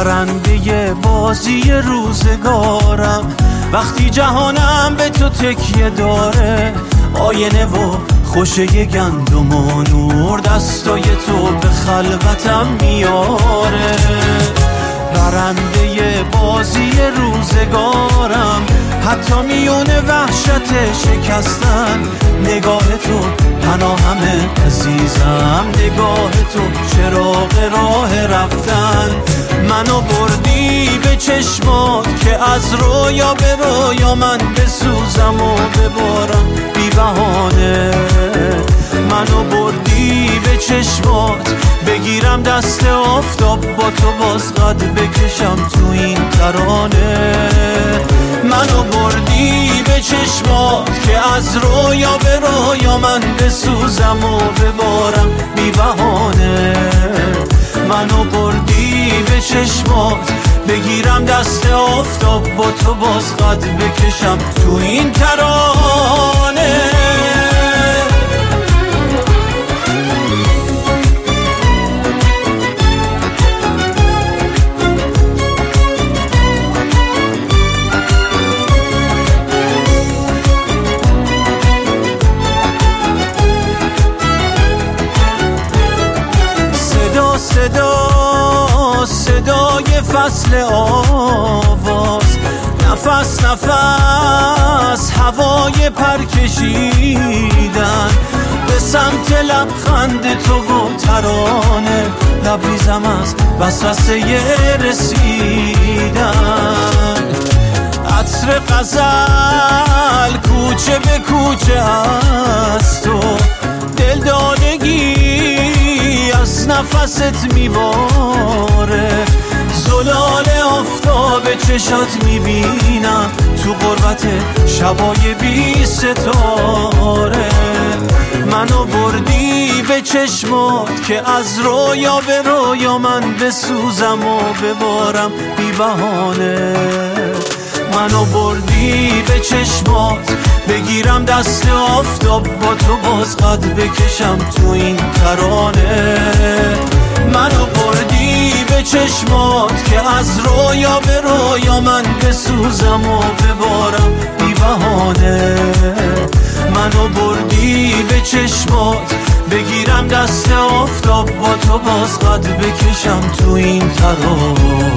برنده بازی روزگارم. وقتی جهانم به تو تکیه داره، آینه و خوشه گندم و نور دستای تو به خلوتم میاره. برنده بازی روزگارم، حتی میونه وحشت شکستن. نگاه تو پناهم عزیزم، نگاه تو چراغ راه رفتن. منو بردی به چشمات که از رویا به رویا من بسوزم و ببارم بی بهانه. منو بردی به چشمات، بگیرم دست آفتاب با تو باز قد بکشم تو این ترانه. منو بردی به چشمات که از رویا به رویا من بسوزم و ببارم بی بهانه. منو بردی به چشمات، بگیرم دست آفتاب با تو باز قد بکشم تو این ترانه. صدا صدای فصل آواز، نفس نفس هوای پر کشیدن به سمت لبخند تو و ترانه. لبریزم از وسوسه رسیدن، عطر غزل کوچه به کوچه از تو. دلدادگی از نفست میباره، زلال آفتاب چشات میبینم تو غربت شبای بی ستاره. منو بردی به چشمات که از رویا به رویا من بسوزم و ببارم بی بهانه. منو بردی به چشمات، بگیرم دست آفتاب با تو باز قد بکشم تو این ترانه. منو بردی به چشمات که از رویا به رویا من بسوزم و ببارم بی بهانه. منو بردی به چشمات، بگیرم دست آفتاب با تو باز قد بکشم تو این ترانه.